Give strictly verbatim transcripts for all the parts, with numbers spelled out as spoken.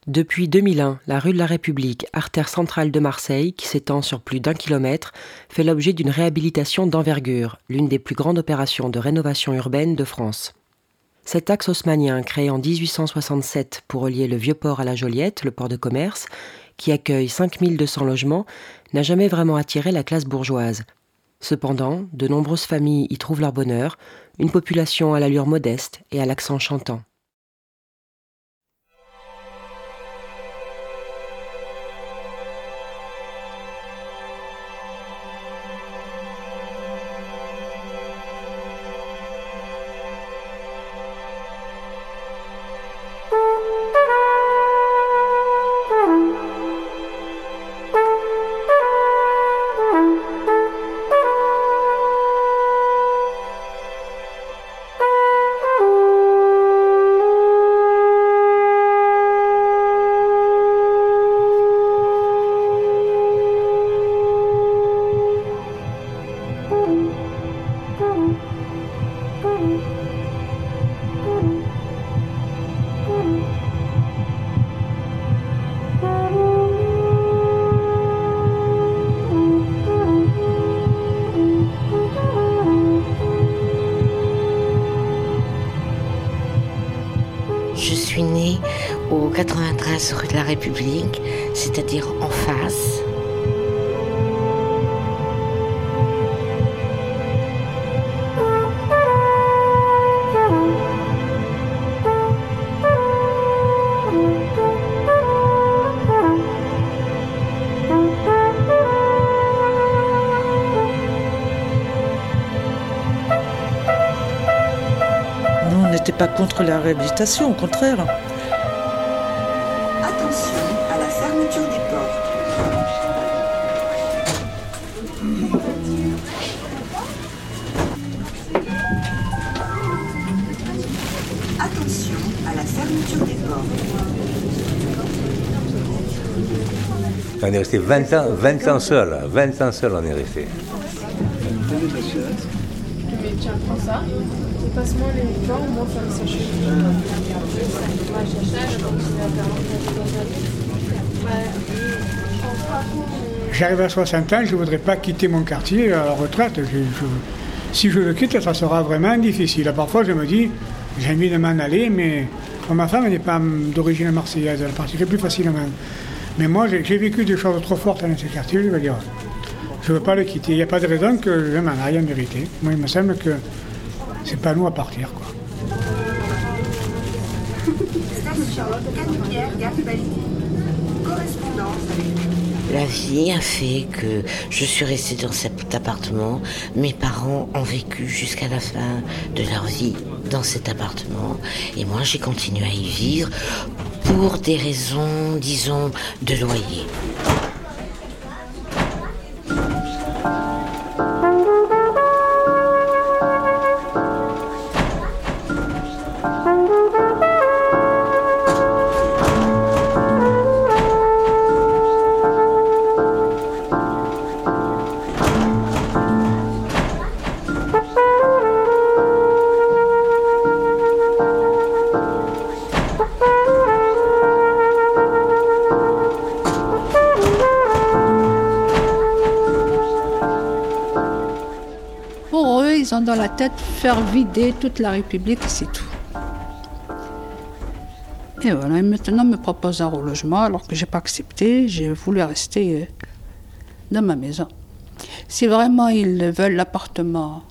Depuis deux mille un, la rue de la République, artère centrale de Marseille, qui s'étend sur plus d'un kilomètre, fait l'objet d'une réhabilitation d'envergure, l'une des plus grandes opérations de rénovation urbaine de France. Cet axe haussmannien, créé en dix-huit cent soixante-sept pour relier le Vieux-Port à la Joliette, le port de commerce, qui accueille cinq mille deux cents logements, n'a jamais vraiment attiré la classe bourgeoise. Cependant, de nombreuses familles y trouvent leur bonheur, une population à l'allure modeste et à l'accent chantant. Je suis née au quatre-vingt-treize rue de la République, c'est-à-dire en face. Nous, on n'était pas contre la réhabilitation, au contraire. Attention à la fermeture des portes. Attention à la fermeture des portes. On est resté vingt ans, vingt ans seul, vingt ans seul on est resté. Mais tiens, prends ça. Passe-moi les plans, moi faire le sachet. J'arrive à soixante ans, je ne voudrais pas quitter mon quartier à la retraite. Je, je, si je le quitte, ça sera vraiment difficile. Parfois, je me dis, j'ai envie de m'en aller, mais bon, ma femme n'est pas d'origine marseillaise, elle partirait plus facilement. Mais moi, j'ai, j'ai vécu des choses trop fortes dans ce quartier, je veux dire. Je ne veux pas le quitter. Il n'y a pas de raison que je m'en aille en vérité. Moi, il me semble que c'est pas nous à partir, quoi. Station Canipière-Garibaldi. Correspondance avec... La vie a fait que je suis restée dans cet appartement. Mes parents ont vécu jusqu'à la fin de leur vie dans cet appartement. Et moi, j'ai continué à y vivre pour des raisons, disons, de loyer. Ils ont dans la tête faire vider toute la République, c'est tout. Et voilà, et maintenant me propose un relogement alors que je n'ai pas accepté, j'ai voulu rester dans ma maison. Si vraiment ils veulent l'appartement,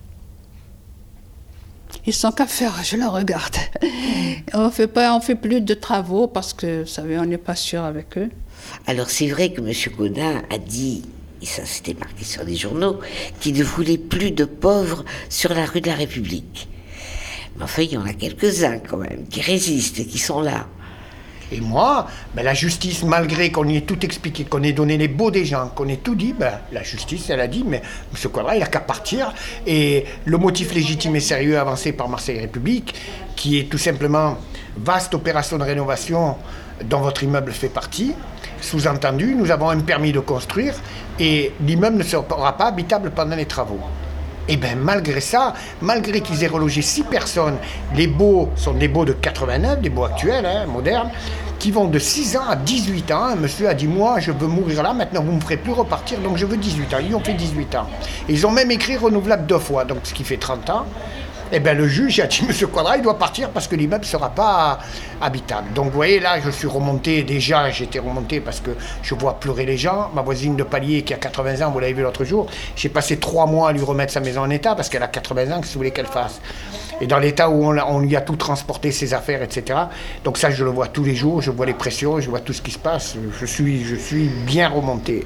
ils sont qu'à faire, je la regarde. On fait pas, on fait plus de travaux parce que, vous savez, on n'est pas sûr avec eux. Alors c'est vrai que M. Gaudin a dit, et ça c'était marqué sur les journaux, qu'il ne voulait plus de pauvres sur la rue de la République. Mais enfin, il y en a quelques-uns quand même, qui résistent et qui sont là. Et moi, ben, la justice, malgré qu'on y ait tout expliqué, qu'on ait donné les baux des gens, qu'on ait tout dit, ben, la justice, elle a dit, mais M. Quadra, il n'a qu'à partir. Et le motif légitime et sérieux avancé par Marseille République, qui est tout simplement vaste opération de rénovation dont votre immeuble fait partie, sous-entendu, nous avons un permis de construire et l'immeuble ne sera pas habitable pendant les travaux. Et bien malgré ça, malgré qu'ils aient relogé six personnes, les baux sont des baux de quatre-vingt-neuf, des baux actuels, hein, modernes, qui vont de six ans à dix-huit ans. Un monsieur a dit, moi, je veux mourir là, maintenant vous ne me ferez plus repartir, donc je veux dix-huit ans. Ils ont fait dix-huit ans. Et ils ont même écrit renouvelable deux fois, donc ce qui fait trente ans. Eh bien, le juge a dit, monsieur Quadra, il doit partir parce que l'immeuble ne sera pas habitable. Donc, vous voyez, là, je suis remonté, déjà, j'étais remonté parce que je vois pleurer les gens. Ma voisine de palier, qui a quatre-vingts ans, vous l'avez vu l'autre jour, j'ai passé trois mois à lui remettre sa maison en état parce qu'elle a quatre-vingts ans, qu'est-ce que vous voulez qu'elle fasse? Et dans l'état où on, on lui a tout transporté, ses affaires, et cetera. Donc ça, je le vois tous les jours, je vois les pressions, je vois tout ce qui se passe. Je suis, je suis bien remonté.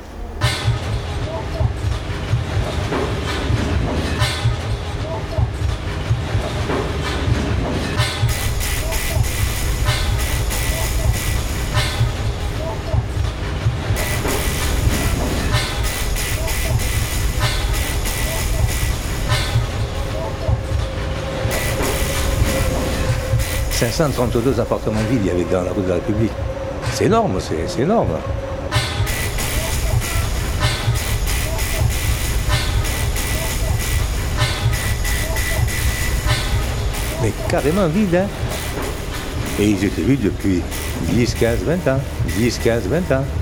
cinq cent trente-deux appartements vides il y avait dans la rue de la République. C'est énorme, c'est, c'est énorme. Mais carrément vides, hein. Et ils étaient vides depuis dix, quinze, vingt ans. dix, quinze, vingt ans.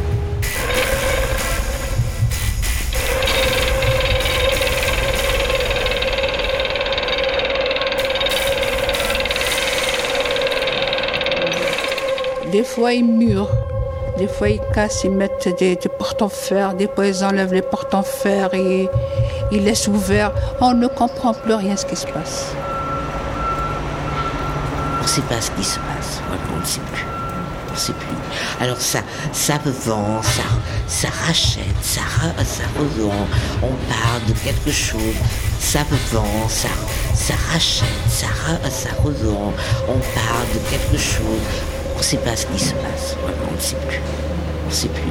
Des fois, ils murent. Des fois, ils cassent, ils mettent des, des portes en fer. Des fois, ils enlèvent les portes en fer et ils laissent ouverts. On ne comprend plus rien ce qui se passe. On ne sait pas ce qui se passe. On ne sait plus. On ne sait plus. Alors, ça, ça vend, ça, ça rachète, ça, ça revend. On parle de quelque chose. Ça vend, ça, ça rachète, ça, ça revend. On parle de quelque chose. On ne sait pas ce qui se passe, vraiment, on ne sait plus. On ne sait plus.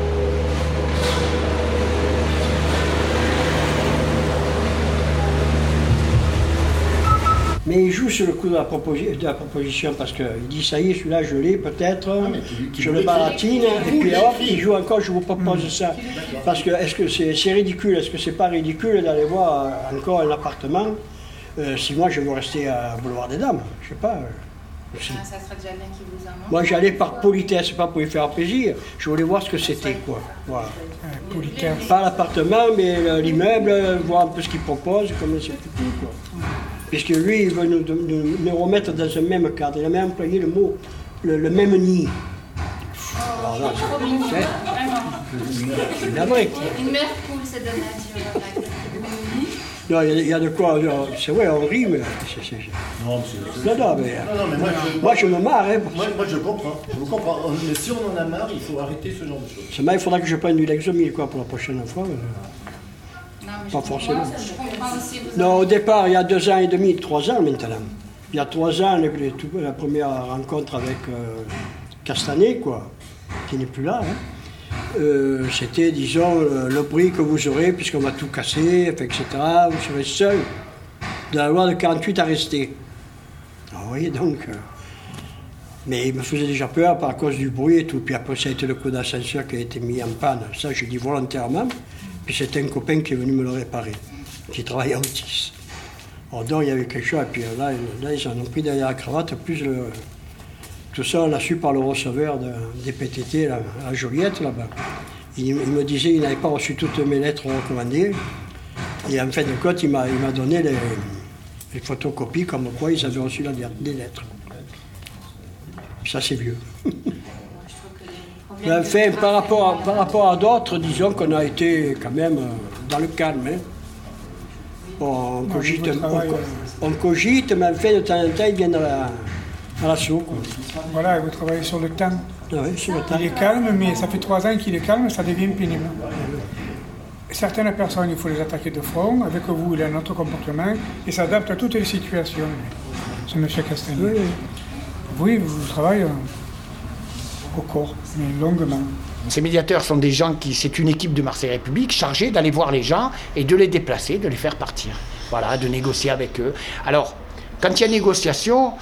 Mais il joue sur le coup de la, proposi- de la proposition parce qu'il dit ça y est, celui-là je l'ai peut-être, ah, tu, tu je le baratine, et puis hop, il joue encore, je vous propose mmh. ça. Parce que est-ce que c'est, c'est ridicule, est-ce que c'est pas ridicule d'aller voir encore un appartement euh, si moi je veux rester à Boulevard des Dames, je sais pas. Ah, ça serait déjà bien qu'il vous amende. Moi j'allais par politesse, pas pour lui faire plaisir, je voulais voir ce que c'était quoi. Voilà. Euh, politesse. Pas l'appartement, mais l'immeuble, voir un peu ce qu'il propose, comme c'est tout quoi. Puisque lui, il veut nous, nous, nous remettre dans un même cadre. Il a même employé le mot, le, le même nid. Alors là, c'est, c'est, c'est la vraie. Une mère cool, c'est de nature. Non, il y, y a de quoi, c'est vrai, on rit, mais c'est... c'est, c'est... Non, c'est, non, non, mais, non, non, mais moi, je, moi, je me marre. Hein, moi, moi, je comprends, je comprends. Mais si on en a marre, il faut arrêter ce genre de choses. Seulement, il faudra que je prenne du Lexomil, quoi, pour la prochaine fois. Mais... Non, mais pas forcément. Aussi, non, au départ, il y a deux ans et demi, trois ans maintenant. Il y a trois ans, les, les, la première rencontre avec euh, Castanet, quoi, qui n'est plus là. Hein. Euh, c'était, disons, le, le prix que vous aurez, puisqu'on va tout casser, et cetera. Vous serez seul, de la loi de quarante-huit à rester. Alors, vous voyez, donc... Euh, mais il me faisait déjà peur par cause du bruit et tout. Puis après, ça a été le coup d'ascenseur qui a été mis en panne. Ça, je dis volontairement. Puis c'était un copain qui est venu me le réparer, qui travaillait à Otis. Alors donc, il y avait quelque chose, et puis là, là ils en ont pris derrière la cravate, plus le... Tout ça, on l'a su par le receveur de, des P T T, là, à Joliette, là-bas. Il, il me disait qu'il n'avait pas reçu toutes mes lettres recommandées. Et en fin de compte, il m'a, il m'a donné les, les photocopies comme quoi ils avaient reçu la, des lettres. Ça, c'est vieux. Mais enfin, par rapport, à, par rapport à d'autres, disons qu'on a été quand même dans le calme. Hein. Bon, on, cogite, on, on cogite, mais enfin, de temps en temps, ils viennent à la... à l'assaut, quoi. Voilà, vous travaillez sur le temps. Ah oui, sur le temps. Il est calme, mais ça fait trois ans qu'il est calme, ça devient pénible. Certaines personnes, il faut les attaquer de front. Avec vous, il a un autre comportement et s'adapte à toutes les situations. C'est M. Castanet. Oui, oui, vous travaillez au corps, mais longuement. Ces médiateurs sont des gens qui, c'est une équipe de Marseille République chargée d'aller voir les gens et de les déplacer, de les faire partir. Voilà, de négocier avec eux. Alors, quand il y a négociation,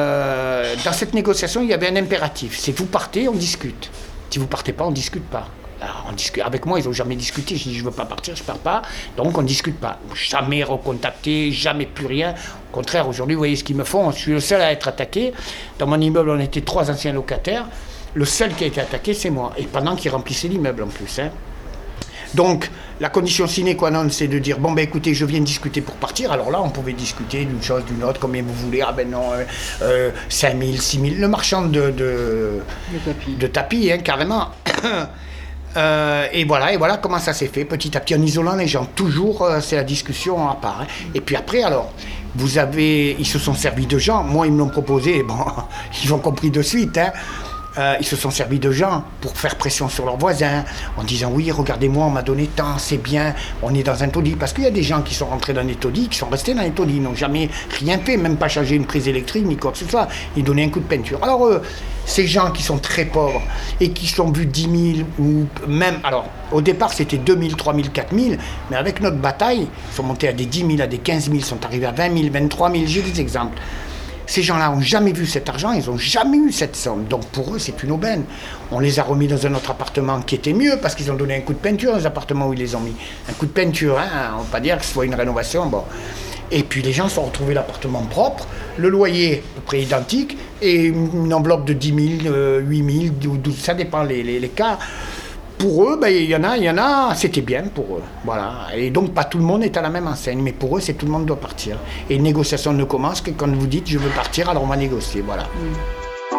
euh, dans cette négociation, il y avait un impératif. C'est vous partez, on discute. Si vous partez pas, on discute pas. Alors, on discute. Avec moi, ils n'ont jamais discuté. Je dis, je ne veux pas partir, je ne pars pas. Donc, on ne discute pas. Jamais recontacté, jamais plus rien. Au contraire, aujourd'hui, vous voyez ce qu'ils me font. Je suis le seul à être attaqué. Dans mon immeuble, on était trois anciens locataires. Le seul qui a été attaqué, c'est moi. Et pendant qu'il remplissait l'immeuble, en plus. Hein. Donc, la condition sine qua non, c'est de dire, bon, ben écoutez, je viens discuter pour partir. Alors là, on pouvait discuter d'une chose, d'une autre, combien vous voulez. Ah ben non, euh, euh, cinq mille, six mille. Le marchand de, de, de tapis, hein, carrément. Euh, et voilà, et voilà comment ça s'est fait, petit à petit, en isolant les gens. Toujours, euh, c'est la discussion à part. Hein. Et puis après, alors, vous avez, ils se sont servis de gens. Moi, ils me l'ont proposé. Bon, ils ont compris de suite. Hein. Euh, ils se sont servis de gens pour faire pression sur leurs voisins, en disant oui, regardez-moi, on m'a donné tant, c'est bien, on est dans un taudis. Parce qu'il y a des gens qui sont rentrés dans les taudis, qui sont restés dans les taudis, ils n'ont jamais rien fait, même pas changé une prise électrique, ni quoi que ce soit. Ils donnaient un coup de peinture. Alors, euh, ces gens qui sont très pauvres et qui sont vus dix mille ou même, alors au départ c'était deux mille, trois mille, quatre mille, mais avec notre bataille, ils sont montés à des dix mille, à des quinze mille, sont arrivés à vingt mille, vingt-trois mille, j'ai des exemples. Ces gens-là n'ont jamais vu cet argent, ils n'ont jamais eu cette somme. Donc pour eux, c'est une aubaine. On les a remis dans un autre appartement qui était mieux parce qu'ils ont donné un coup de peinture dans les appartements où ils les ont mis. Un coup de peinture, hein, on ne va pas dire que ce soit une rénovation. Bon. Et puis les gens se sont retrouvés l'appartement propre, le loyer à peu près identique et une enveloppe de dix mille, huit mille, douze, ça dépend les, les, les cas. Pour eux, ben, il y en a, il y en a, c'était bien pour eux. Voilà. Et donc, pas tout le monde est à la même enseigne, mais pour eux, c'est tout le monde doit partir. Et une négociation ne commence que quand vous dites je veux partir, alors on va négocier. Voilà. Mm.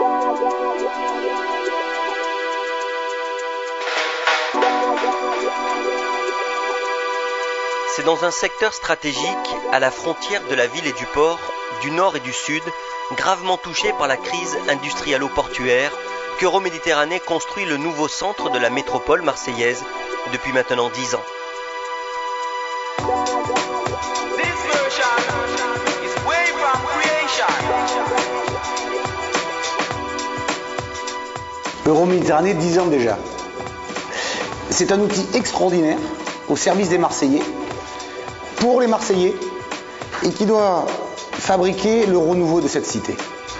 C'est dans un secteur stratégique, à la frontière de la ville et du port, du nord et du sud, gravement touché par la crise industrialo-portuaire, qu'Euroméditerranée construit le nouveau centre de la métropole marseillaise depuis maintenant dix ans. Euroméditerranée, dix ans déjà. C'est un outil extraordinaire au service des Marseillais, pour les Marseillais, et qui doit fabriquer le renouveau de cette cité.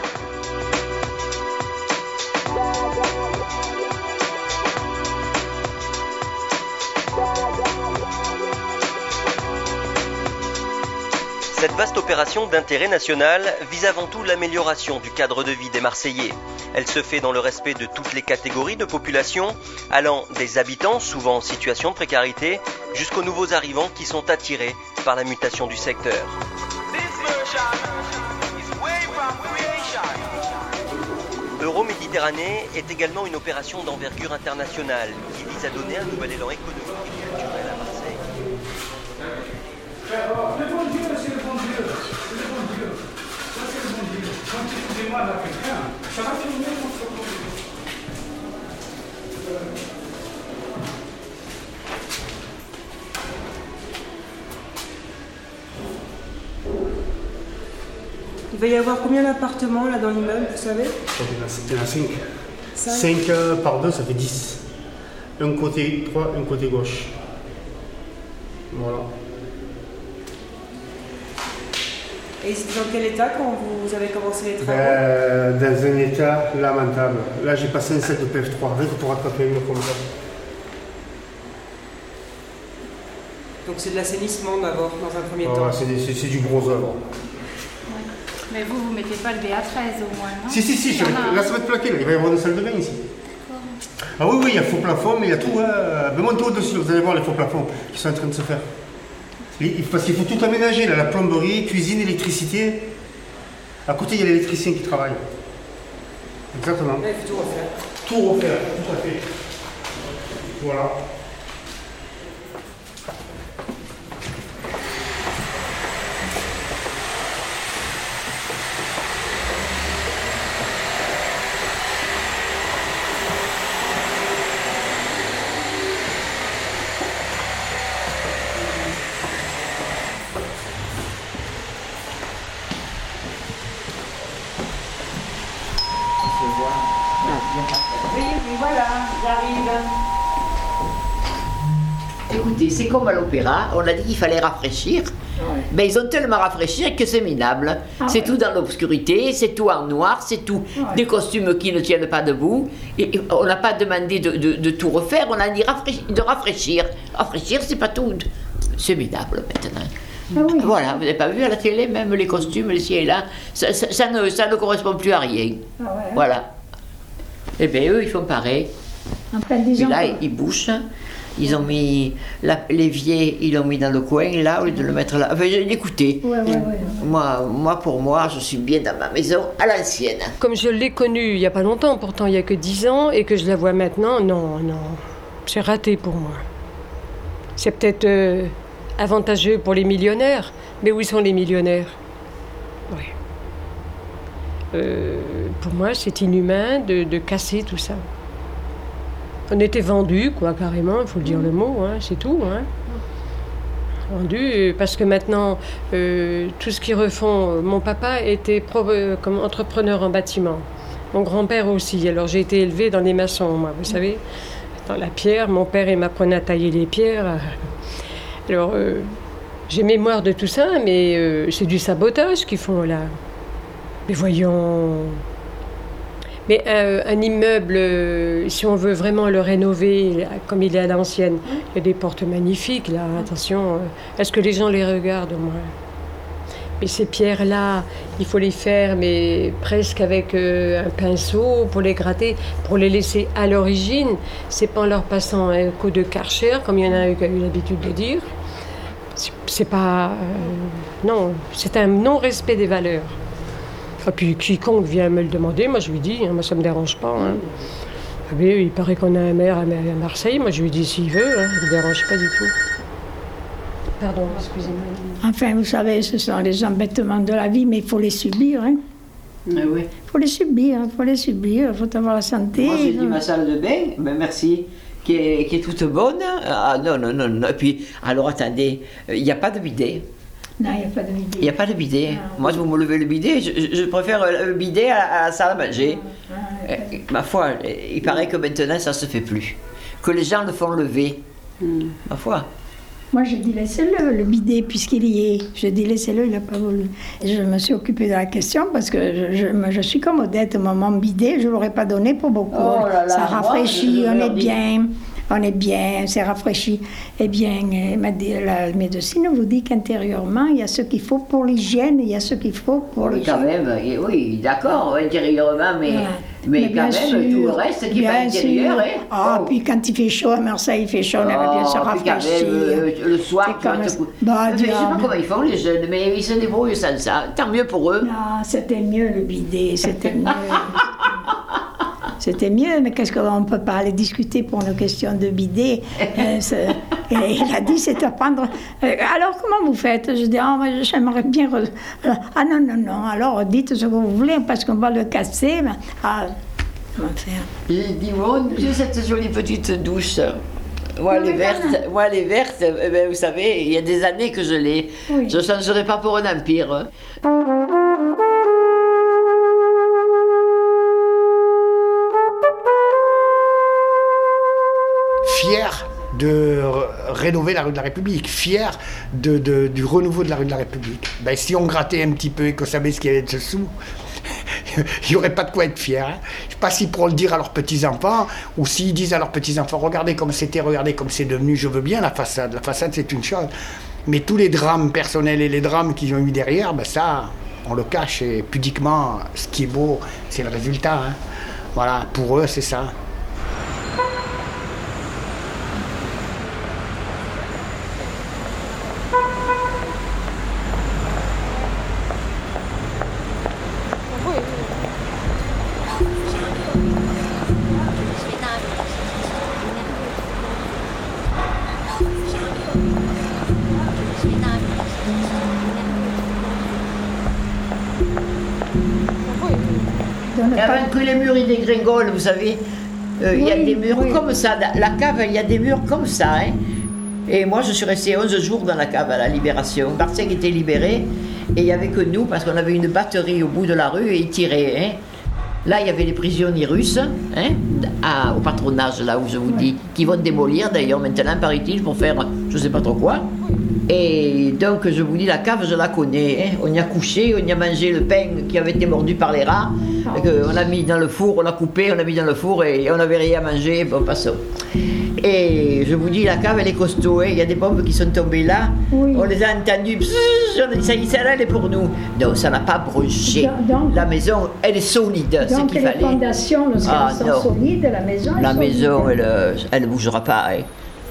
Cette vaste opération d'intérêt national vise avant tout l'amélioration du cadre de vie des Marseillais. Elle se fait dans le respect de toutes les catégories de population, allant des habitants, souvent en situation de précarité, jusqu'aux nouveaux arrivants qui sont attirés par la mutation du secteur. Euroméditerranée est également une opération d'envergure internationale qui vise à donner un nouvel élan économique et culturel à Marseille. Le bon Dieu, c'est le bon Dieu, c'est le bon Dieu, ça c'est le bon Dieu. Quand tu fais mal à quelqu'un, ça va tourner mon bon Dieu. Il va y avoir combien d'appartements là dans l'immeuble, vous savez? Il y en a cinq. cinq euh, par deux, ça fait dix. Un côté droit, un côté gauche. Voilà. Et c'était dans quel état quand vous avez commencé les travaux? ben, Dans un état lamentable. Là, j'ai passé un set de P F trois, rien que pour attraper un mur comme ça. Donc c'est de l'assainissement d'abord, dans un premier Voilà, temps. c'est, c'est, c'est du gros œuvre. Mais vous, vous mettez pas le B A treize au moins, non? Si, si, si, je vais, là ça va être plaqué, là. Il va y avoir une salle de bain ici. Ah oui, oui, il y a faux plafond, mais il y a tout. Hein. Mais montez au-dessus, vous allez voir les faux plafonds qui sont en train de se faire. Parce qu'il faut tout aménager, là, la plomberie, cuisine, électricité. À côté, il y a l'électricien qui travaille. Exactement. Là, il faut tout refaire. Tout refaire, tout à fait. Voilà. Oui, oui, voilà, j'arrive. Écoutez, c'est comme à l'opéra, on a dit qu'il fallait rafraîchir. Ben, ils ont tellement rafraîchi que c'est minable. Ah c'est ouais. tout dans l'obscurité, c'est tout en noir, c'est tout Ouais. des costumes qui ne tiennent pas debout. Et, et on n'a pas demandé de, de- de tout refaire, on a dit rafraîchir, de rafraîchir. Rafraîchir, c'est pas tout. C'est minable maintenant. Ah oui. Voilà, vous n'avez pas vu à la télé, même les costumes, les ci et là, ça, ça- ça ne, ça ne correspond plus à rien. Ah ouais. Voilà. Et bien eux, ils font pareil. Enfin, Et disons là, que- ils bouchent. Ils ont mis la- l'évier, ils l'ont mis dans le coin, là, au lieu de le mettre là. Enfin, écoutez, Ouais, ouais, ouais. moi, moi, pour moi, je suis bien dans ma maison à l'ancienne. Comme je l'ai connue il n'y a pas longtemps, pourtant il n'y a que dix ans, et que je la vois maintenant, non, non, c'est raté pour moi. C'est peut-être euh, avantageux pour les millionnaires, mais où sont les millionnaires? Oui. Euh, pour moi, c'est inhumain de, de casser tout ça. On était vendus, quoi, carrément, il faut le dire le mot, hein, c'est tout. Hein. Vendus, parce que maintenant, euh, tout ce qu'ils refont, euh, mon papa était pro- euh, comme entrepreneur en bâtiment. Mon grand-père aussi. Alors j'ai été élevée dans les maçons, moi, vous savez, dans la pierre. Mon père, il m'apprenait à tailler les pierres. Alors, euh, j'ai mémoire de tout ça, mais euh, c'est du sabotage qu'ils font là. Mais voyons. Mais euh, un immeuble, euh, si on veut vraiment le rénover là, comme il est à l'ancienne, il y a des portes magnifiques là, attention. euh, Est-ce que les gens les regardent au moins? Mais ces pierres-là, il faut les faire, mais presque avec euh, un pinceau pour les gratter, pour les laisser à l'origine. C'est pas en leur passant un coup de Karcher, comme il y en a eu, qui a eu l'habitude de dire. C'est- C'est pas. euh, non, c'est un non-respect des valeurs. Et puis quiconque vient me le demander, moi je lui dis, hein, moi ça me dérange pas. Hein. Ah oui, il paraît qu'on a un maire à à Marseille, moi je lui dis s'il veut, hein, ça me dérange pas du tout. Pardon, excusez-moi. Enfin, vous savez, ce sont les embêtements de la vie, mais il faut les subir. Hein. Ah oui. Il faut les subir, il faut les subir, il faut avoir la santé. Moi, j'ai dit ma salle de bain, ben merci, qui est, qui est toute bonne. Ah non, non, non, non. Et puis, alors attendez, il n'y a pas de bidet. Non, il n'y a pas de bidet. Il n'y a pas de bidet. Moi, je vous me levez le bidet, je, je- je préfère le bidet à, à la salle à manger. Euh, ma foi, il paraît que maintenant, ça ne se fait plus. Que les gens le font lever. Ma foi. Moi, je dis laissez-le, le bidet, puisqu'il y est. Je dis laissez-le, il n'a pas voulu. Et je me suis occupée de la question parce que je, je, me- je suis comme Odette, mon bidet, je ne l'aurais pas donné pour beaucoup. Oh là là, ça moi, rafraîchit, je on leur est dis- bien. On est bien, c'est rafraîchi. Eh bien, euh, ma- la médecine vous dit qu'intérieurement, il y a ce qu'il faut pour l'hygiène, il y a ce qu'il faut pour Oui, quand l'hygiène. même, et oui, d'accord, intérieurement, mais, Ouais. mais, Mais quand bien même, sûr, tout le reste qui est bien à l'intérieur. sûr. Hein. Ah, puis quand il fait chaud à Marseille, il fait chaud, on aime bien se Oh, puis quand rafraîchir. même, euh, le soir, tu C'est vas comme- te cou- Bah, Mais je sais pas diable. comment ils font les jeunes, mais ils se débrouillent sans ça. Tant mieux pour eux. Non, c'était mieux le bidet, c'était mieux. C'était mieux, mais qu'est-ce qu'on ne peut pas aller discuter pour nos questions de bidet. Euh, c'est- et il a dit, c'est à prendre. Euh, alors, comment vous faites? Je dis, ah, moi, j'aimerais bien. re- euh, Ah non, non, non, alors dites ce que vous voulez, parce qu'on va le casser. Mais... Ah, comment faire? J'ai dit, mon Dieu, cette jolie petite douche. Moi, Non, les mais vertes, voilà. moi, les vertes, eh ben, vous savez, il y a des années que je l'ai. Oui. Je ne changerai pas pour un empire. hein. Fier de r- rénover la rue de la République, fier de, de- du renouveau de la rue de la République. Ben, si on grattait un petit peu et qu'on savait ce qu'il y avait dessous, il n'y aurait pas de quoi être fier. Hein. Je ne sais pas s'ils pourront le dire à leurs petits-enfants ou s'ils disent à leurs petits-enfants, regardez comme c'était, regardez comme c'est devenu, je veux bien la façade. La façade, c'est une chose. Mais tous les drames personnels et les drames qu'ils ont eu derrière, ben ça, on le cache. Et pudiquement, ce qui est beau, c'est le résultat. Hein. Voilà, pour eux, c'est ça. Et avant que les murs ils dégringolent, vous savez, euh, il y a Oui, des murs oui. comme ça. Dans la cave, il y a des murs comme ça. Hein. Et moi, je suis restée onze jours dans la cave à la Libération. Marseille était libéré et il n'y avait que nous parce qu'on avait une batterie au bout de la rue et ils tiraient. Hein. Là, il y avait les prisonniers russes, hein, à- au patronage, là où je vous dis, qui vont démolir d'ailleurs maintenant, paraît-il, pour faire je ne sais pas trop quoi. Et donc, je vous dis, la cave, je la connais. Hein. On y a couché, on y a mangé le pain qui avait été mordu par les rats. On l'a mis dans le four, on l'a coupé, on l'a mis dans le four et on n'avait rien à manger. Bon, passons. Et je vous dis, la cave, elle est costaud. Hein. Il y a des bombes qui sont tombées là. Oui. On les a entendues. Psss, on a dit, ça y est, celle-là, elle est pour nous. Non, ça n'a pas brûlé. La maison, elle est solide. Donc, qu'il les fallait. fondations, lorsqu'elles ah, sont non. solides, la maison, La est maison, solide. elle ne bougera pas. Hein.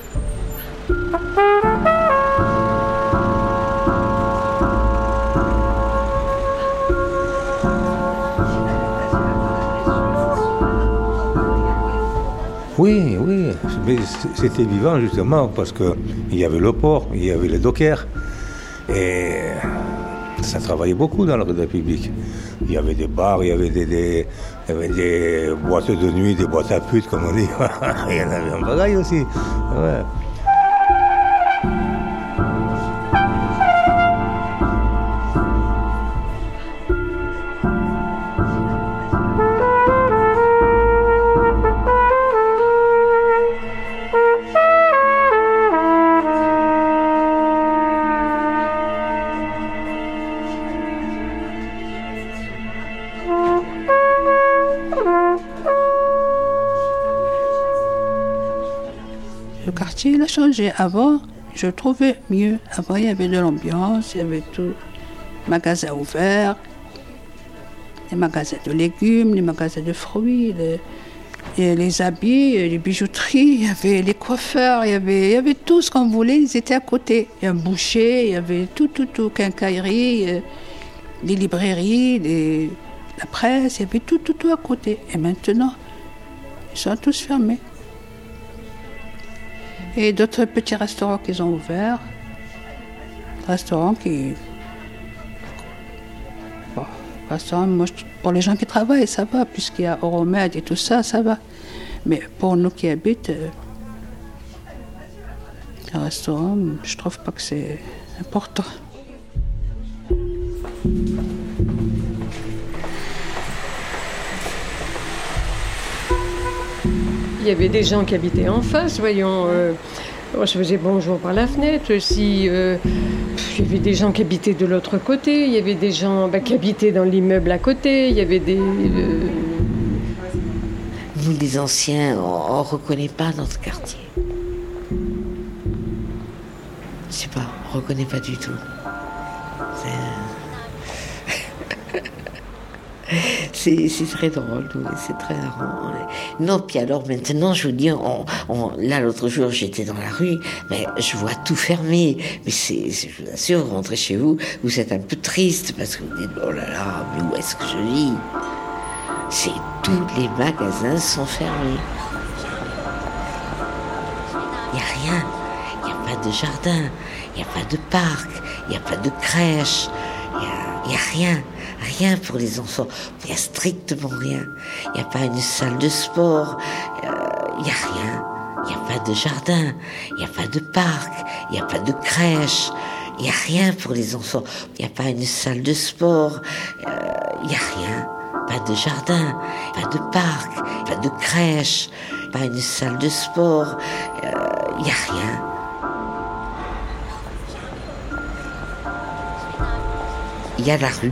Oui, oui, mais c'était vivant justement parce qu'il y avait le port, il y avait les dockers et ça travaillait beaucoup dans l'ordre public. Il y avait des bars, il y avait des, des, il y avait des boîtes de nuit, des boîtes à putes comme on dit. Il y en avait un bagaille aussi. Ouais. Le quartier, il a changé. Avant, je le trouvais mieux. Avant, il y avait de l'ambiance, il y avait tout. Magasins ouverts, les magasins de légumes, les magasins de fruits, les, et les habits, les bijouteries, il y avait les coiffeurs, il y avait, il y avait tout ce qu'on voulait, ils étaient à côté. Il y a un boucher, il y avait tout, tout, tout, quincaillerie, les librairies, les, la presse, il y avait tout, tout, tout à côté. Et maintenant, ils sont tous fermés. Et d'autres petits restaurants qu'ils ont ouverts. Restaurants qui... Bon, restaurants, moi, pour les gens qui travaillent, ça va, puisqu'il y a Euromède et tout ça, ça va. Mais pour nous qui habitent, euh, un restaurant, je trouve pas que c'est important. Il y avait des gens qui habitaient en face, voyons. Euh, moi, je faisais bonjour par la fenêtre aussi. Euh, il y avait des gens qui habitaient de l'autre côté. Il y avait des gens bah, qui habitaient dans l'immeuble à côté. Il y avait des... Euh... Nous, les anciens, on ne reconnaît pas notre quartier. Je sais pas, on ne reconnaît pas du tout. C'est... C'est, c'est très drôle, oui, c'est très drôle. Non, puis alors maintenant, je vous dis, on, on, là l'autre jour j'étais dans la rue, mais je vois tout fermé. Mais c'est, c'est, je vous assure, vous rentrez chez vous, vous êtes un peu triste parce que vous dites, oh là là, mais où est-ce que je vis? C'est tous les magasins sont fermés. Il n'y a rien, il n'y a pas de jardin, il n'y a pas de parc, il n'y a pas de crèche, il n'y a, a rien. Rien pour les enfants, il n'y a strictement rien. Il n'y a pas une salle de sport, il euh, n'y a rien. Il n'y a pas de jardin, il n'y a pas de parc, il n'y a pas de crèche, il n'y a rien pour les enfants. Il n'y a pas une salle de sport, il euh, n'y a rien. Pas de jardin, pas de parc, pas de crèche, pas une salle de sport, il euh, n'y a rien. Il y a la rue.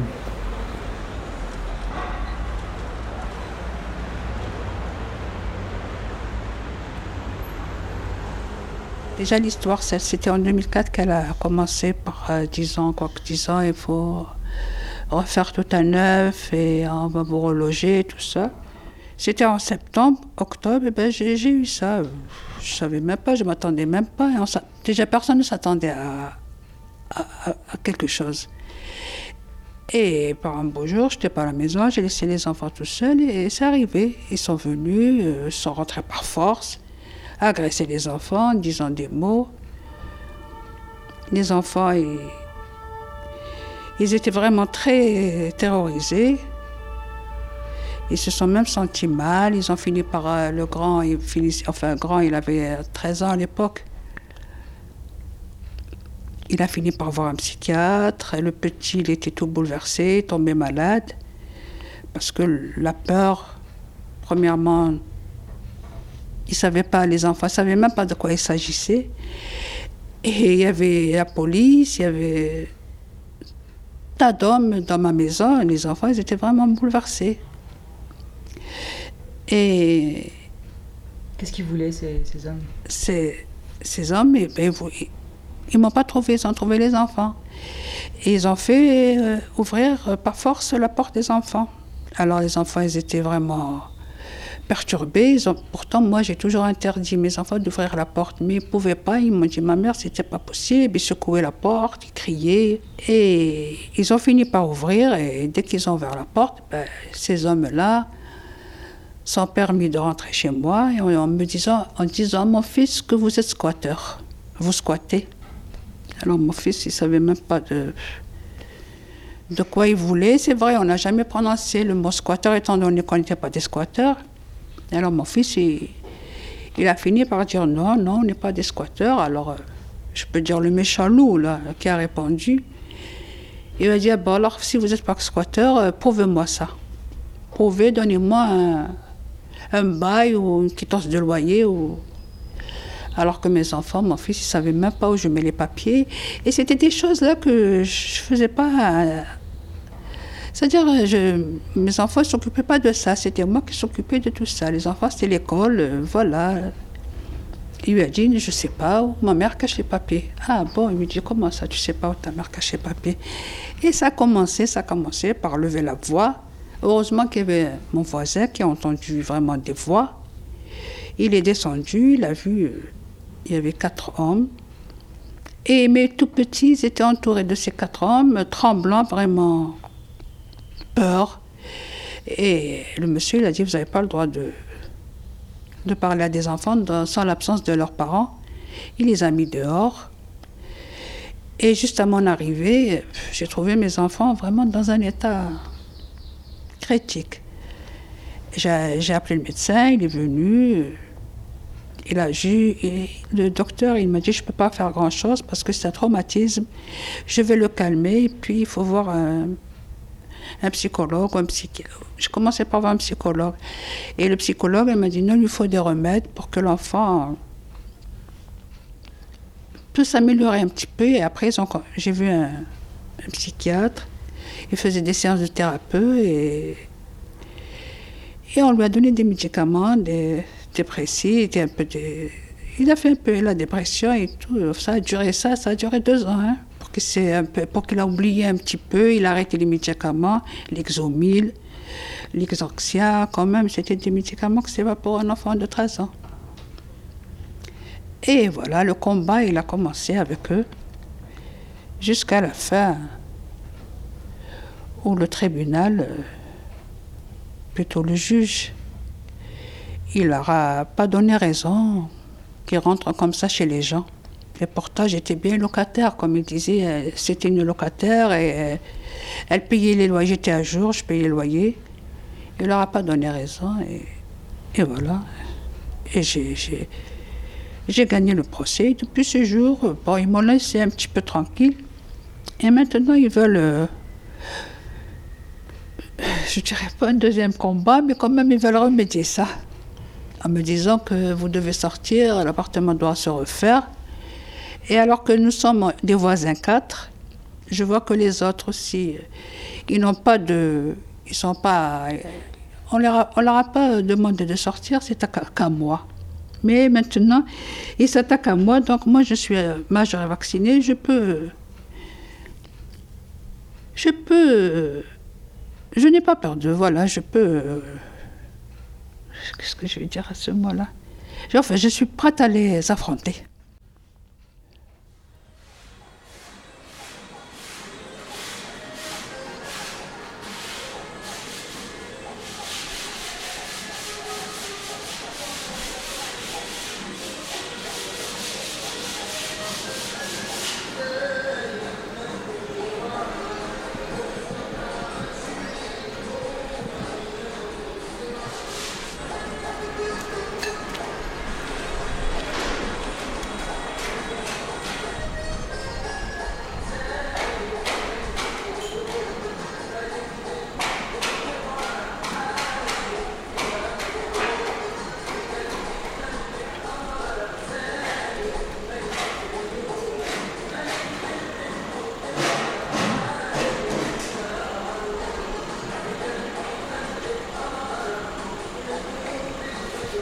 Déjà l'histoire, c'était en deux mille quatre qu'elle a commencé par euh, dix ans, quoi que dix ans, il faut refaire tout à neuf et on va vous reloger, tout ça. C'était en septembre, octobre, et ben j'ai, j'ai eu ça. Je savais même pas, je m'attendais même pas. Et on, déjà personne ne s'attendait à, à, à quelque chose. Et par un beau jour, je n'étais pas à la maison, j'ai laissé les enfants tout seuls et c'est arrivé. Ils sont venus, euh, sont rentrés par force, agresser les enfants en disant des mots. Les enfants, ils, ils étaient vraiment très terrorisés. Ils se sont même sentis mal. Ils ont fini par... Euh, le grand, il finissait, enfin, le grand, il avait treize ans à l'époque. Il a fini par voir un psychiatre. Le petit, il était tout bouleversé, tombé malade. Parce que la peur, premièrement... Ils ne savaient pas, les enfants ne savaient même pas de quoi il s'agissait. Et il y avait la police, il y avait tas d'hommes dans ma maison. Et les enfants, ils étaient vraiment bouleversés. Et... Qu'est-ce qu'ils voulaient, ces, ces hommes ces, ces hommes, eh ben, ils ne m'ont pas trouvé, ils ont trouvé les enfants. Et ils ont fait euh, ouvrir euh, par force la porte des enfants. Alors les enfants, ils étaient vraiment perturbés. Ils ont, pourtant, moi, j'ai toujours interdit mes enfants d'ouvrir la porte. Mais ils ne pouvaient pas. Ils m'ont dit, ma mère, c'était pas possible. Ils secouaient la porte, ils criaient. Et ils ont fini par ouvrir. Et dès qu'ils ont ouvert la porte, ben, ces hommes-là sont permis de rentrer chez moi. Et en me disant, en disant, mon fils, que vous êtes squatteur. Vous squattez. Alors mon fils, il ne savait même pas de, de quoi il voulait. C'est vrai, on n'a jamais prononcé le mot squatteur, étant donné qu'on n'était pas des squatteurs. Alors mon fils, il, il a fini par dire non, non, on n'est pas des squatteurs. Alors, je peux dire le méchant loup, là, qui a répondu. Il a dit, ah, bon, alors si vous n'êtes pas squatteur, prouvez-moi ça. Prouvez, donnez-moi un, un bail ou une quittance de loyer. Ou... Alors que mes enfants, mon fils, il ne savait même pas où je mets les papiers. Et c'était des choses là que je ne faisais pas. C'est-à-dire, je, mes enfants ne s'occupaient pas de ça. C'était moi qui s'occupais de tout ça. Les enfants, c'était l'école, euh, voilà. Il lui a dit, je ne sais pas où ma mère cache les papiers. Ah bon, il lui dit, comment ça, tu ne sais pas où ta mère cache les papiers? Et ça a commencé, ça a commencé par lever la voix. Heureusement qu'il y avait mon voisin qui a entendu vraiment des voix. Il est descendu, il a vu... Il y avait quatre hommes. Et mes tout petits, ils étaient entourés de ces quatre hommes, tremblants, vraiment peur. Et le monsieur, il a dit, vous n'avez pas le droit de, de parler à des enfants dans, sans l'absence de leurs parents. Il les a mis dehors. Et juste à mon arrivée, j'ai trouvé mes enfants vraiment dans un état critique. J'ai, j'ai appelé le médecin, il est venu... Il a vu, et le docteur, il m'a dit, je ne peux pas faire grand-chose parce que c'est un traumatisme. Je vais le calmer, et puis il faut voir un, un psychologue ou un psychiatre. Je commençais par voir un psychologue. Et le psychologue, il m'a dit, non, il lui faut des remèdes pour que l'enfant puisse s'améliorer un petit peu. Et après, ils ont, j'ai vu un, un psychiatre. Il faisait des séances de thérapeute et, et on lui a donné des médicaments, des... dépressif, un peu de... il a fait un peu la dépression et tout. Ça a duré ça, ça a duré deux ans, hein, pour qu'il s'est un peu, pour qu'il a oublié un petit peu. Il a arrêté les médicaments, l'Exomil, l'Exorcia, quand même, c'était des médicaments que c'est pas pour un enfant de treize ans. Et voilà, le combat, il a commencé avec eux jusqu'à la fin, où le tribunal, plutôt le juge, il leur a pas donné raison qu'ils rentrent comme ça chez les gens. Et pourtant, j'étais bien locataire, comme il disait. C'était une locataire et elle payait les loyers. J'étais à jour, je payais les loyers. Il leur a pas donné raison et, et voilà. Et j'ai, j'ai, j'ai gagné le procès. Et depuis ce jour, bon, ils m'ont laissé un petit peu tranquille. Et maintenant, ils veulent... Euh, je dirais pas un deuxième combat, mais quand même, ils veulent remédier ça. En me disant que vous devez sortir, l'appartement doit se refaire. Et alors que nous sommes des voisins quatre, je vois que les autres aussi, ils n'ont pas de... Ils sont pas... On leur on leur a pas demandé de sortir, c'est qu'à moi. Mais maintenant, ils s'attaquent à moi, donc moi je suis majeure et vaccinée, je peux... Je peux... Je n'ai pas peur d'eux, voilà, je peux... Qu'est-ce que je vais dire à ce mot-là? Enfin, je suis prête à les affronter.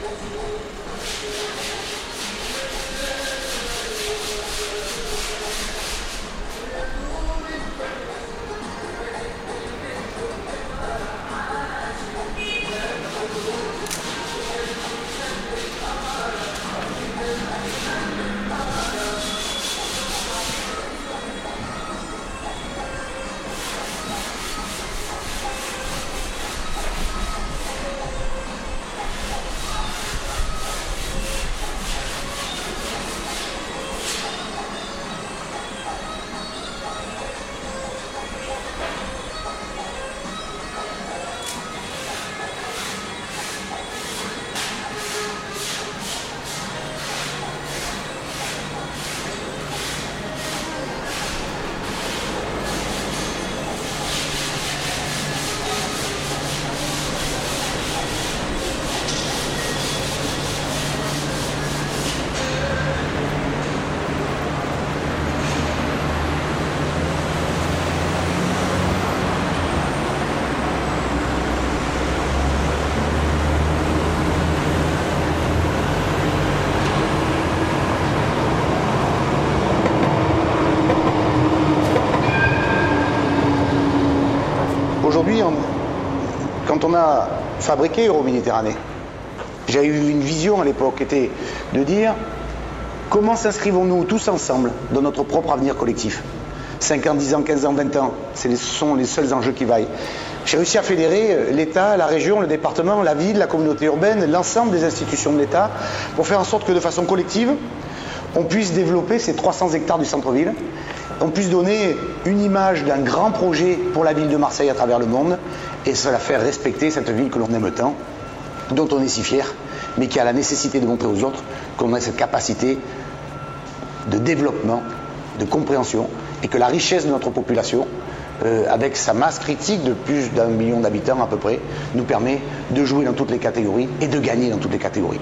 Aujourd'hui, on- quand on a fabriqué Euroméditerranée, j'avais eu une vision à l'époque, qui était de dire comment s'inscrivons-nous tous ensemble dans notre propre avenir collectif. cinq ans, dix ans, quinze ans, vingt ans, c'est les- ce sont les seuls enjeux qui vaillent. J'ai réussi à fédérer l'État, la région, le département, la ville, la communauté urbaine, l'ensemble des institutions de l'État, pour faire en sorte que de façon collective, on puisse développer ces trois cents hectares du centre-ville, on puisse donner une image d'un grand projet pour la ville de Marseille à travers le monde, et cela faire respecter cette ville que l'on aime tant, dont on est si fier, mais qui a la nécessité de montrer aux autres qu'on a cette capacité de développement, de compréhension, et que la richesse de notre population, euh, avec sa masse critique de plus d'un million d'habitants à peu près, nous permet de jouer dans toutes les catégories et de gagner dans toutes les catégories.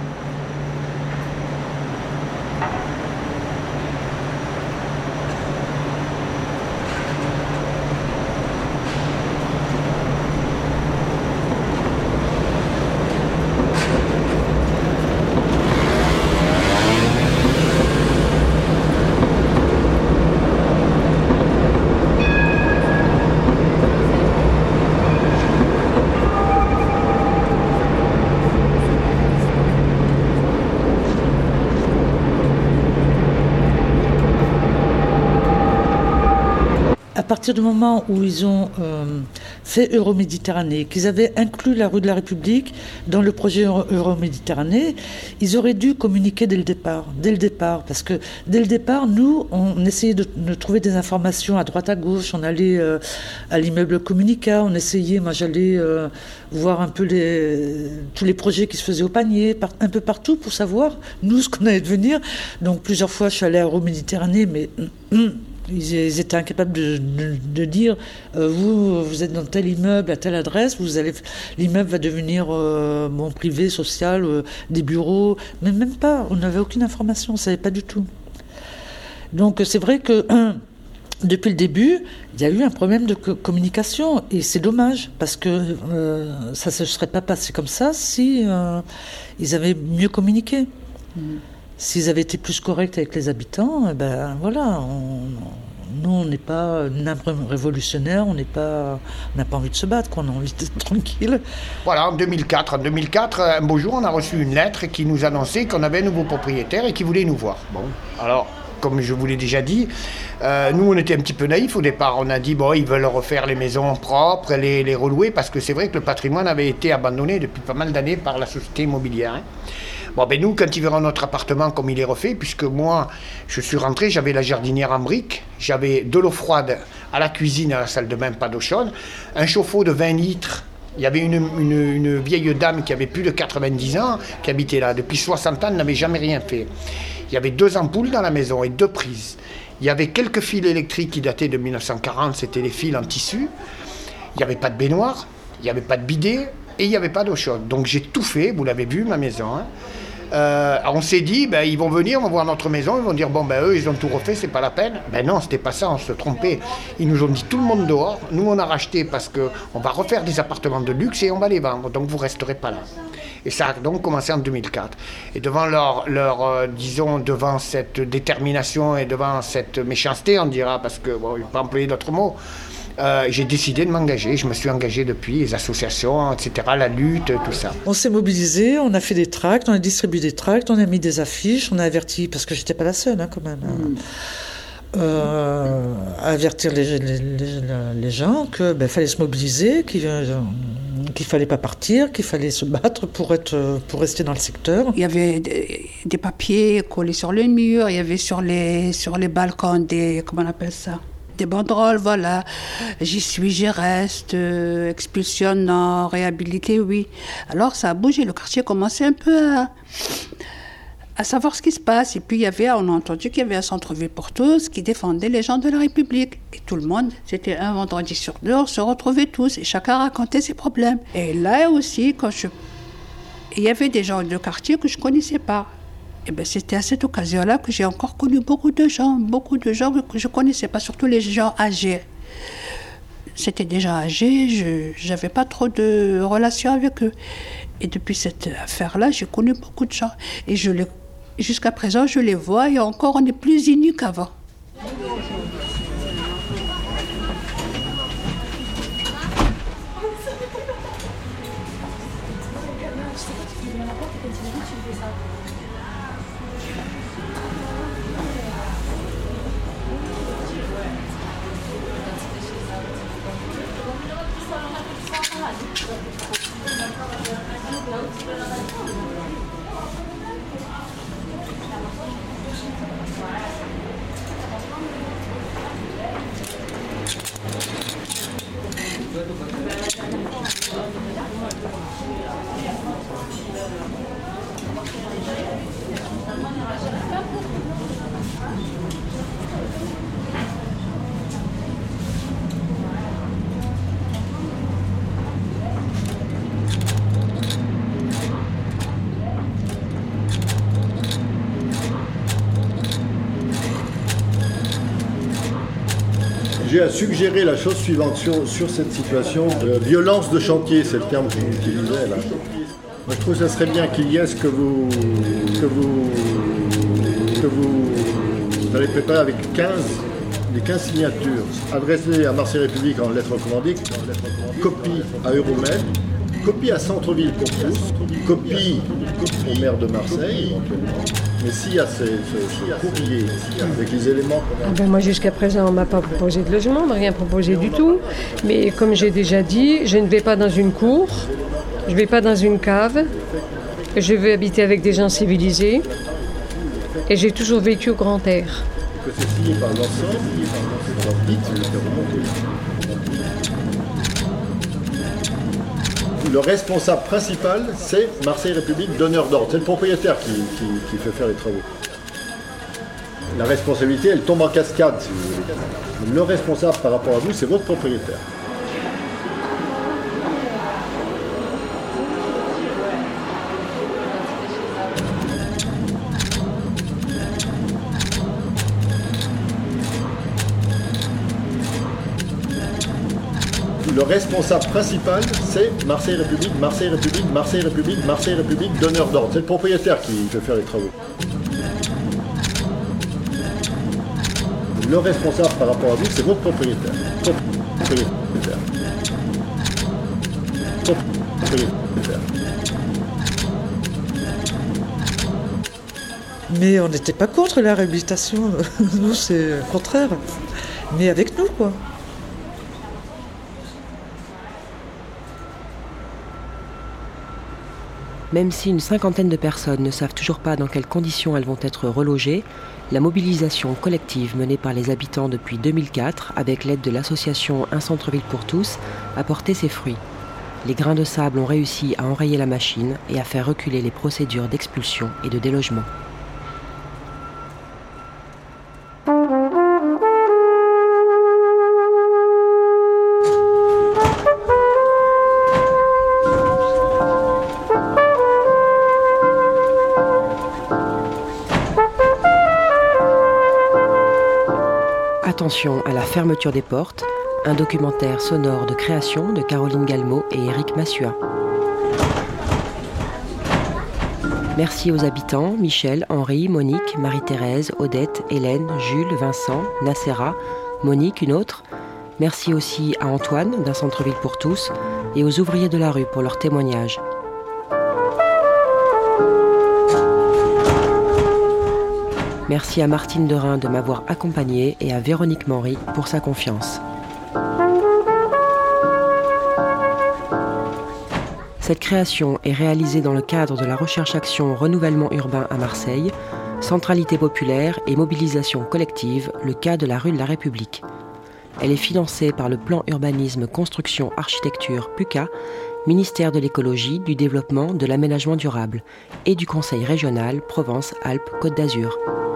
À partir du moment où ils ont euh, fait Euroméditerranée, qu'ils avaient inclus la rue de la République dans le projet Euro- Euroméditerranée, ils auraient dû communiquer dès le départ. Dès le départ, parce que dès le départ, nous, on essayait de, de trouver des informations à droite à gauche. On allait euh, à l'immeuble Communica, on essayait, moi j'allais euh, voir un peu les, tous les projets qui se faisaient au panier, par, un peu partout pour savoir, nous, ce qu'on allait devenir. Donc plusieurs fois, je suis allée à Euroméditerranée, mais... Hum, Ils, ils étaient incapables de, de, de dire euh, vous, vous êtes dans tel immeuble, à telle adresse, vous allez, l'immeuble va devenir euh, bon, privé, social, euh, des bureaux, mais même pas, on n'avait aucune information, on ne savait pas du tout. Donc c'est vrai que un, depuis le début, il y a eu un problème de co- communication, et c'est dommage, parce que euh, ça ne se serait pas passé comme ça si euh, ils avaient mieux communiqué. Mmh. S'ils avaient été plus corrects avec les habitants, eh ben voilà, on, nous on n'est pas révolutionnaire, on n'est pas, on n'a pas envie de se battre, quoi, on a envie d'être tranquille. Voilà, en deux mille quatre, en deux mille quatre, un beau jour, on a reçu une lettre qui nous annonçait qu'on avait un nouveau propriétaire et qui voulait nous voir. Bon, alors, comme je vous l'ai déjà dit, euh, nous on était un petit peu naïfs au départ. On a dit, bon, ils veulent refaire les maisons propres, les, les relouer, parce que c'est vrai que le patrimoine avait été abandonné depuis pas mal d'années par la société immobilière. Hein. Bon, ben nous, quand ils verront notre appartement comme il est refait, puisque moi, je suis rentré, j'avais la jardinière en briques, j'avais de l'eau froide à la cuisine, à la salle de bain, pas d'eau chaude, un chauffe-eau de vingt litres. Il y avait une, une, une vieille dame qui avait plus de quatre-vingt-dix ans, qui habitait là. Depuis soixante ans, elle n'avait jamais rien fait. Il y avait deux ampoules dans la maison et deux prises. Il y avait quelques fils électriques qui dataient de mille neuf cent quarante, c'était les fils en tissu. Il n'y avait pas de baignoire, il n'y avait pas de bidet et il n'y avait pas d'eau chaude. Donc j'ai tout fait, vous l'avez vu, ma maison. Hein. euh, on s'est dit, ben, ils vont venir, ils vont voir notre maison, ils vont dire, bon, ben eux, ils ont tout refait, c'est pas la peine. Ben non, c'était pas ça, on se trompait. Ils nous ont dit, tout le monde dehors. Nous, on a racheté parce qu'on va refaire des appartements de luxe et on va les vendre. Donc, vous resterez pas là. Et ça a donc commencé en deux mille quatre. Et devant leur, leur euh, disons, devant cette détermination et devant cette méchanceté, on dira, parce que, bon, je ne vais pas employer d'autres mots, euh, j'ai décidé de m'engager. Je me suis engagé depuis, les associations, et cetera, la lutte, tout ça. On s'est mobilisé, on a fait des tracts, on a distribué des tracts, on a mis des affiches, on a averti, parce que j'étais pas la seule, hein, quand même. Mmh. Euh, avertir les, les, les, les gens qu'il ben, fallait se mobiliser, qu'il euh, qu'il fallait pas partir, qu'il fallait se battre pour, être, pour rester dans le secteur. Il y avait des, des papiers collés sur les murs, il y avait sur les, sur les balcons des, comment on appelle ça, des banderoles, voilà. J'y suis, j'y reste, euh, expulsion, non, réhabilité, oui. Alors ça a bougé, le quartier commençait un peu à... à savoir ce qui se passe. Et puis, il y avait, on a entendu qu'il y avait un centre-ville pour tous qui défendait les gens de la République. Et tout le monde, c'était un vendredi sur deux, on se retrouvait tous et chacun racontait ses problèmes. Et là aussi, quand je... il y avait des gens de quartier que je ne connaissais pas. Et bien, c'était à cette occasion-là que j'ai encore connu beaucoup de gens, beaucoup de gens que je ne connaissais pas, surtout les gens âgés. C'était déjà âgés, je n'avais pas trop de relations avec eux. Et depuis cette affaire-là, j'ai connu beaucoup de gens. Et je les jusqu'à présent, je les vois et encore, on est plus unis qu'avant. J'ai à suggérer la chose suivante sur, sur cette situation. Euh, violence de chantier, c'est le terme que vous utilisez là. Moi, je trouve que ça serait bien qu'il y ait ce que vous, que vous, que vous, vous allez préparer avec quinze, les quinze signatures adressées à Marseille République en lettres recommandées, copie à Euromed, copie à Centre-Ville pour tous, copie au maire de Marseille éventuellement. Mais s'il y a ce, ce, ce courrier avec les éléments... Ah ben moi jusqu'à présent on ne m'a pas proposé de logement, on ne m'a rien proposé du tout. Mais comme j'ai déjà dit, je ne vais pas dans une cour, je ne vais pas dans une cave, je veux habiter avec des gens civilisés et j'ai toujours vécu au grand air. Que c'est signé par l'ensemble, alors dites, je le fais remonter. Le responsable principal, c'est Marseille République, donneur d'ordre. C'est le propriétaire qui, qui, qui fait faire les travaux. La responsabilité, elle tombe en cascade, si vous voulez. Le responsable par rapport à vous, c'est votre propriétaire. Le responsable principal, c'est Marseille République, Marseille République, Marseille République, Marseille République, donneur d'ordre. C'est le propriétaire qui fait faire les travaux. Le responsable par rapport à vous, c'est votre propriétaire. Propriétaire. Propriétaire. Mais on n'était pas contre la réhabilitation. Nous, c'est le contraire. Mais avec nous, quoi. Même si une cinquantaine de personnes ne savent toujours pas dans quelles conditions elles vont être relogées, la mobilisation collective menée par les habitants depuis deux mille quatre, avec l'aide de l'association Un Centre-Ville pour tous, a porté ses fruits. Les grains de sable ont réussi à enrayer la machine et à faire reculer les procédures d'expulsion et de délogement. Attention à la fermeture des portes, un documentaire sonore de création de Caroline Galmo et Éric Massua. Merci aux habitants, Michel, Henri, Monique, Marie-Thérèse, Odette, Hélène, Jules, Vincent, Nacera, Monique, une autre. Merci aussi à Antoine d'un centre-ville pour tous et aux ouvriers de la rue pour leur témoignage. Merci à Martine Derain de m'avoir accompagnée et à Véronique Manry pour sa confiance. Cette création est réalisée dans le cadre de la recherche-action Renouvellement urbain à Marseille, Centralité populaire et mobilisation collective, le cas de la rue de la République. Elle est financée par le plan urbanisme construction architecture PUCA, ministère de l'écologie, du développement, de l'aménagement durable et du Conseil régional Provence-Alpes-Côte d'Azur.